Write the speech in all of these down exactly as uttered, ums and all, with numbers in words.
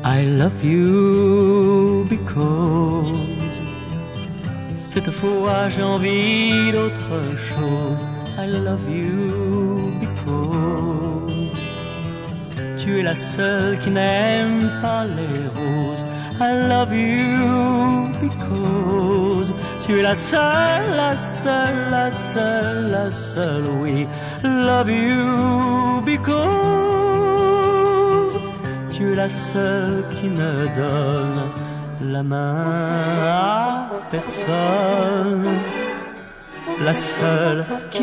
I love you because cette fois j'ai envie d'autre chose. I love you because tu es la seule qui n'aime pas les roses. I love you because tu es la seule, la seule, la seule, la seule, oui. Love you because tu es la seule qui ne donne la main à personne, la seule qui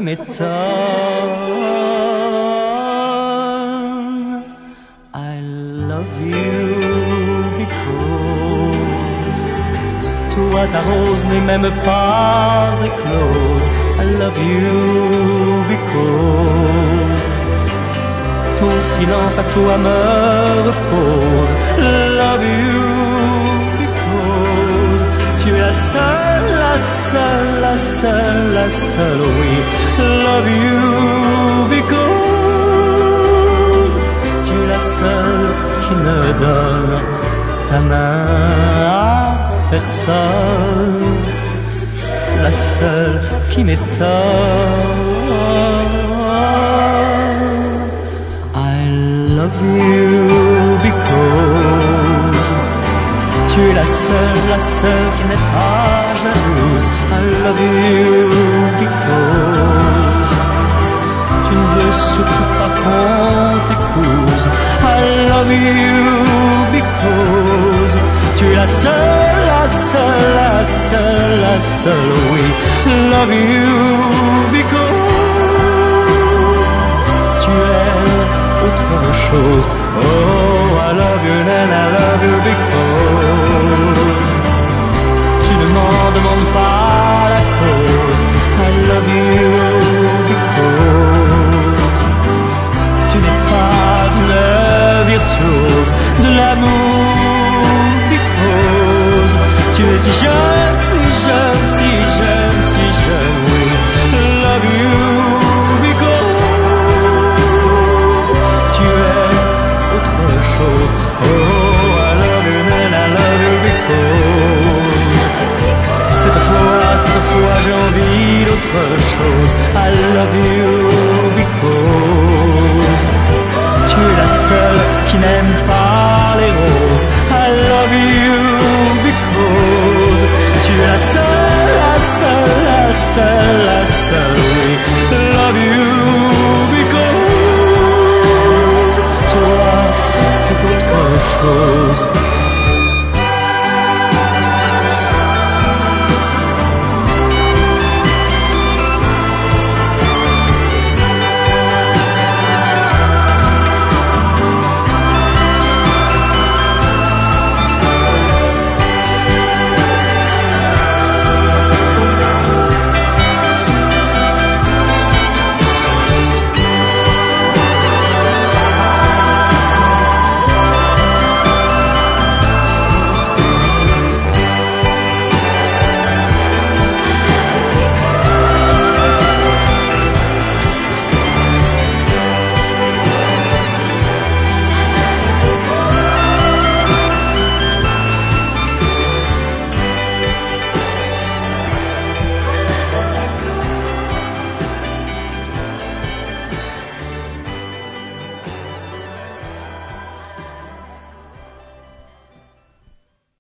m'étonne. I love you because toi ta rose n'est même pas éclose. I love you because ton silence à toi me repose. Love you because tu es la seule, la seule, la seule, la seule, oui. Love you because tu es la seule qui ne donne ta main à personne, la seule qui m'étonne. I love you because tu es la seule, la seule qui n'est pas jalouse. I love you because tu ne veux surtout pas qu'on t'épouse. I love you because tu es la seule, la seule, la seule, la seule, oui. Love you because tu es autre chose. Oh, I love you and I love you because tu ne m'en demandes pas la cause. I love you because tu n'es pas une virtuose de l'amour. Because tu es si jeune, si jeune, si jeune, si jeune, oui. Love you because tu es autre chose. Oh, I love you and I love you because cette fois, cette fois j'ai envie d'autre chose. I love you because tu es la seule qui n'aime pas les roses. I love you because tu es la seule, la seule, la seule, la